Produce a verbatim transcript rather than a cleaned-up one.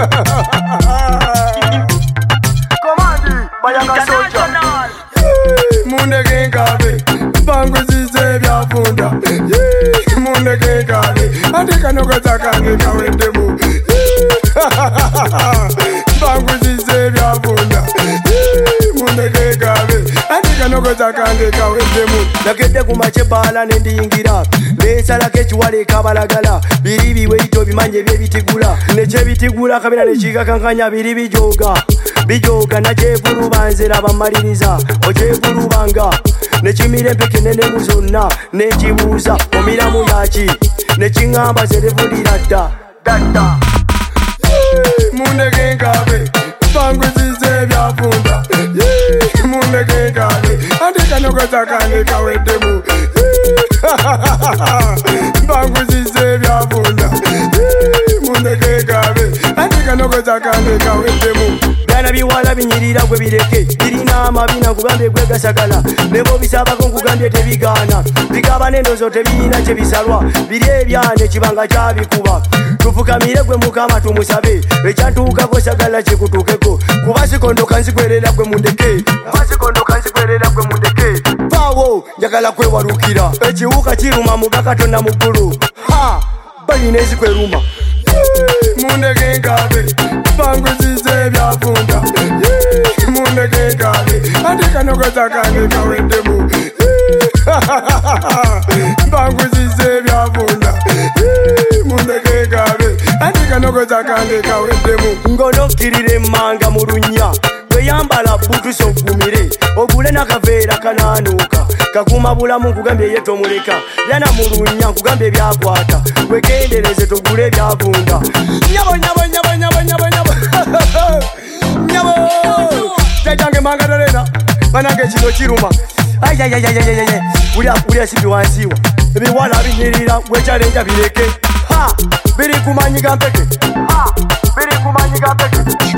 Commandi, Bayanga Soja. Munde gengabe, bangu zize bya funda. Munde gengabe, andika no kazakange kawendemu. Bangu zize bya funda. Munde gengabe, andika no kazakange kawendemu. Nakete kumache bala nendiyingira. Lesala kechiwale kabalagala. Biri biweito bimanje bye bitigula. Neche bitigula kabira nechiga kankanya biri bijoga. Bijoga na chevuru banzera bamaliriza. Ochevuru banga. Nechimire mpeke nene muzonna. Nechibuza omiramu yachi. Nechingamba zerevulira da. Dada. Munde gengabe. Bangu zize bya funda. Munde gengabe. Andika no kazakange kawendemu. Bangu zize bya funda. Munde gengabe. Andika no kazakange kawendemu. Byana biwala binyirira gwe bireke. Birina amabina kugambe gwe gasagala. Nebo bisabako nkugambye tebigana. Bigaba nendozo tebirina kye bisalwa. Biri ebyane kibanga kyabikuba. Tufukamire gwe mukama tumusabe. Ekyantuukako sagala kikutuukeko. Kuba sikondoka nzikwerera gwe mundeke. Kuba sikondoka nzikwerera gwe mundeke. Pawo njagala kwewalukira. Ekiwuka kiruma mubaka tonna mu ggulu. Ha! Balina ezikweruma. Munde gengabe. Bangu zize bya funda. Munde gengabe. Andika no kazakange kawendemu. Bangu zize bya funda. Munde gengabe. Andika no kazakange kawendemu. Ngono kirire manga murunya. Weyambala butu sogumire. Ogule nakaveera kananuka. Kakuma bulamu nkugambye yeto muleka. Yana murunya nkugambye byakwata. Wekendereze togule byavunda. Nyabo nyabo nyabo nyabo nyabo nyabo. Nyabo. Jajange manga dolena. Banange kino kiruma. Ay ay ay ay ay ay. Ulia ulia sibi wansiwa. Ebiwala binyirira wechalenja bireke. Ha! Biri kumanyiga mpeke. Ha! Biri kumanyiga mpeke.